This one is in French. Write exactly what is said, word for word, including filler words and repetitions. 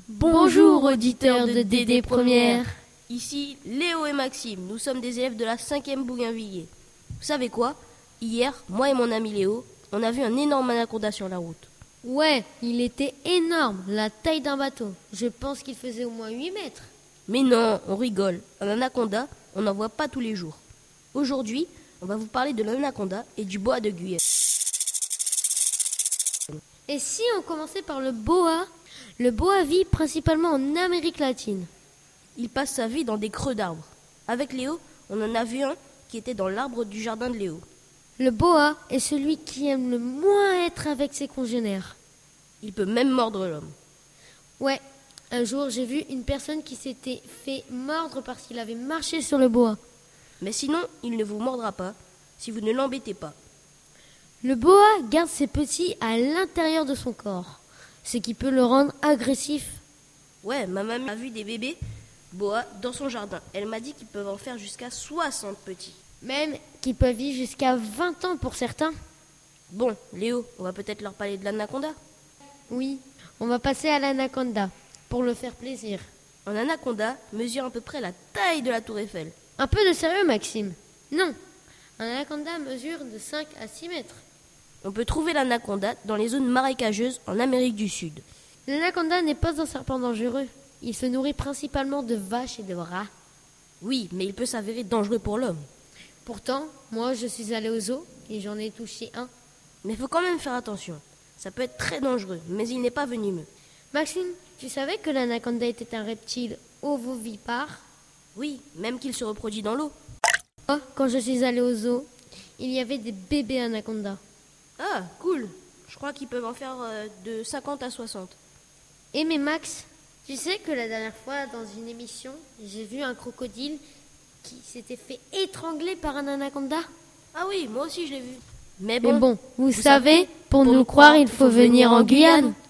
Bonjour auditeurs de D D Première. Ici Léo et Maxime, nous sommes des élèves de la cinquième Bougainvilliers. Vous savez quoi? Hier, moi et mon ami Léo, on a vu un énorme anaconda sur la route. Ouais, il était énorme, la taille d'un bateau. Je pense qu'il faisait au moins huit mètres. Mais non, on rigole. Un anaconda, on n'en voit pas tous les jours. Aujourd'hui, on va vous parler de l'anaconda et du boa de Guyane. Et si on commençait par le boa? Le boa vit principalement en Amérique latine. Il passe sa vie dans des creux d'arbres. Avec Léo, on en a vu un qui était dans l'arbre du jardin de Léo. Le boa est celui qui aime le moins être avec ses congénères. Il peut même mordre l'homme. Ouais, un jour j'ai vu une personne qui s'était fait mordre parce qu'il avait marché sur le boa. Mais sinon, il ne vous mordra pas si vous ne l'embêtez pas. Le boa garde ses petits à l'intérieur de son corps, ce qui peut le rendre agressif. Ouais, ma mamie a vu des bébés boa dans son jardin. Elle m'a dit qu'ils peuvent en faire jusqu'à soixante petits. Même qu'ils peuvent vivre jusqu'à vingt ans pour certains. Bon, Léo, on va peut-être leur parler de l'anaconda. Oui, on va passer à l'anaconda, pour le faire plaisir. Un anaconda mesure à peu près la taille de la tour Eiffel. Un peu de sérieux, Maxime. Non, un anaconda mesure de cinq à six mètres. On peut trouver l'anaconda dans les zones marécageuses en Amérique du Sud. L'anaconda n'est pas un serpent dangereux. Il se nourrit principalement de vaches et de rats. Oui, mais il peut s'avérer dangereux pour l'homme. Pourtant, moi, je suis allée au zoo et j'en ai touché un. Mais il faut quand même faire attention. Ça peut être très dangereux, mais il n'est pas venimeux. Maxime, tu savais que l'anaconda était un reptile ovovivipare? Oui, même qu'il se reproduit dans l'eau. Oh, quand je suis allée au zoo, il y avait des bébés anacondas. Ah, cool. Je crois qu'ils peuvent en faire euh, de cinquante à soixante. Et mais Max, tu sais que la dernière fois, dans une émission, j'ai vu un crocodile qui s'était fait étrangler par un anaconda. Ah oui, moi aussi je l'ai vu. Mais bon, Mais bon vous, vous savez, savez, pour, pour nous croire, il faut venir en Guyane.